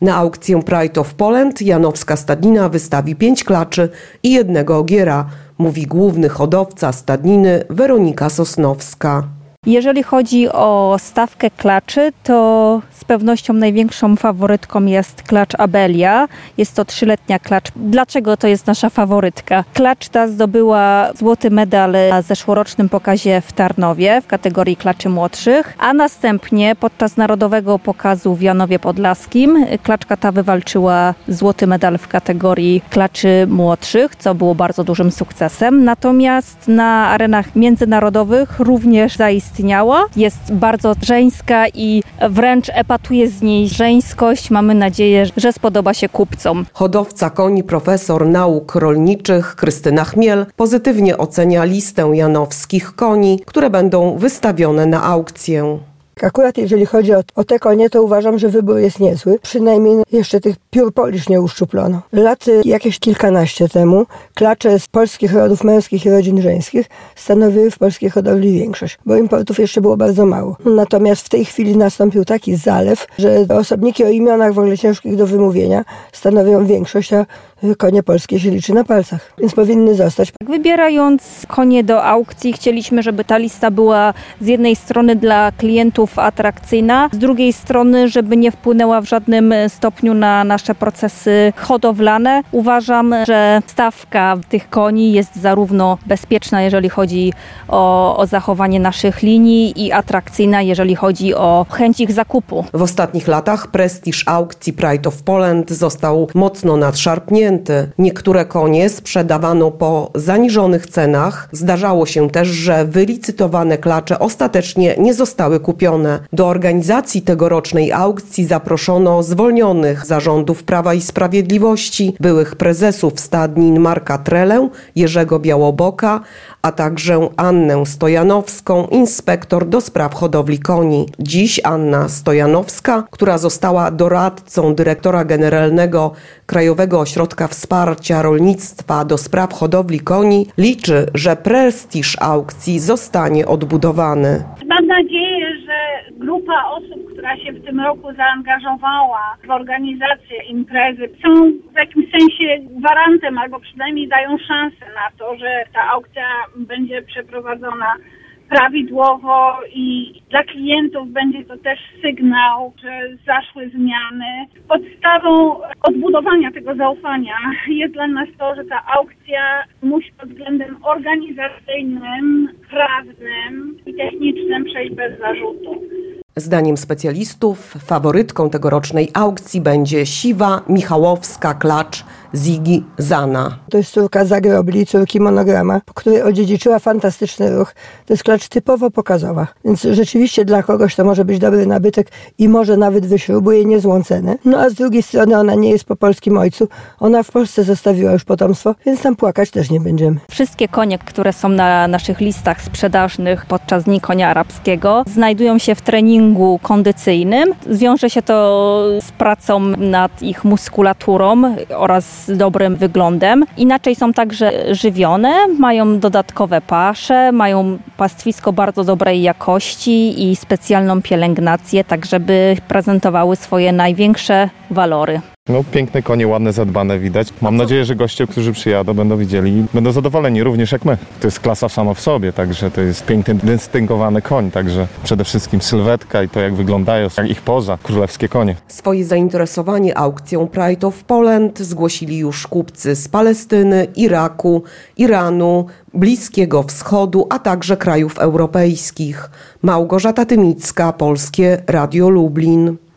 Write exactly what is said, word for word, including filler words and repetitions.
Na aukcję Pride of Poland janowska stadnina wystawi pięć klaczy i jednego ogiera, mówi główny hodowca stadniny Weronika Sosnowska. Jeżeli chodzi o stawkę klaczy, to z pewnością największą faworytką jest klacz Abelia. Jest to trzyletnia klacz. Dlaczego to jest nasza faworytka? Klacz ta zdobyła złoty medal na zeszłorocznym pokazie w Tarnowie w kategorii klaczy młodszych, a następnie podczas narodowego pokazu w Janowie Podlaskim klaczka ta wywalczyła złoty medal w kategorii klaczy młodszych, co było bardzo dużym sukcesem. Natomiast na arenach międzynarodowych również zaistniała. Jest bardzo żeńska i wręcz epatuje z niej żeńskość. Mamy nadzieję, że spodoba się kupcom. Hodowca koni, profesor nauk rolniczych Krystyna Chmiel pozytywnie ocenia listę janowskich koni, które będą wystawione na aukcję. Akurat jeżeli chodzi o, o te konie, to uważam, że wybór jest niezły. Przynajmniej jeszcze tych piór polisz nie uszczuplono. Lat jakieś kilkanaście temu klacze z polskich rodów męskich i rodzin żeńskich stanowiły w polskiej hodowli większość, bo importów jeszcze było bardzo mało. Natomiast w tej chwili nastąpił taki zalew, że osobniki o imionach w ogóle ciężkich do wymówienia stanowią większość, a konie polskie się liczy na palcach, więc powinny zostać. Wybierając konie do aukcji, chcieliśmy, żeby ta lista była z jednej strony dla klientów atrakcyjna, z drugiej strony, żeby nie wpłynęła w żadnym stopniu na nasze procesy hodowlane. Uważam, że stawka tych koni jest zarówno bezpieczna, jeżeli chodzi o, o zachowanie naszych linii, i atrakcyjna, jeżeli chodzi o chęć ich zakupu. W ostatnich latach prestiż aukcji Pride of Poland został mocno nadszarpnięty. Niektóre konie sprzedawano po zaniżonych cenach. Zdarzało się też, że wylicytowane klacze ostatecznie nie zostały kupione. Do organizacji tegorocznej aukcji zaproszono zwolnionych zarządów Prawa i Sprawiedliwości, byłych prezesów stadnin Marka Trelę, Jerzego Białoboka, a także Annę Stojanowską, inspektor do spraw hodowli koni. Dziś Anna Stojanowska, która została doradcą dyrektora generalnego Krajowego Ośrodka Wsparcia Rolnictwa do spraw hodowli koni, liczy, że prestiż aukcji zostanie odbudowany. Mam nadzieję, że grupa osób, która się w tym roku zaangażowała w organizację imprezy, są w jakimś sensie gwarantem, albo przynajmniej dają szansę na to, że ta aukcja będzie przeprowadzona prawidłowo i dla klientów będzie to też sygnał, że zaszły zmiany. Podstawą odbudowania tego zaufania jest dla nas to, że ta aukcja musi pod względem organizacyjnym, prawnym i technicznym przejść bez zarzutu. Zdaniem specjalistów faworytką tegorocznej aukcji będzie siwa michałowska klacz Ziggy Zana. To jest córka Zagrobli, córki Monograma, której odziedziczyła fantastyczny ruch. To jest klacz typowo pokazowa, więc rzeczywiście dla kogoś to może być dobry nabytek i może nawet wyśrubuje niezłą cenę. No a z drugiej strony ona nie jest po polskim ojcu. Ona w Polsce zostawiła już potomstwo, więc tam płakać też nie będziemy. Wszystkie konie, które są na naszych listach sprzedażnych podczas Dni Konia Arabskiego, znajdują się w treningu kondycyjnym. Zwiąże się to z pracą nad ich muskulaturą oraz z dobrym wyglądem. Inaczej są także żywione, mają dodatkowe pasze, mają pastwisko bardzo dobrej jakości i specjalną pielęgnację, tak żeby prezentowały swoje największe walory. No piękne konie, ładne, zadbane widać. Mam nadzieję, że goście, którzy przyjadą, będą widzieli, będą zadowoleni również jak my. To jest klasa sama w sobie, także to jest piękny, dystyngowany koń, także przede wszystkim sylwetka i to, jak wyglądają, jak ich poza, królewskie konie. Swoje zainteresowanie aukcją Pride of Poland zgłosili już kupcy z Palestyny, Iraku, Iranu, Bliskiego Wschodu, a także krajów europejskich. Małgorzata Tymicka, Polskie Radio Lublin.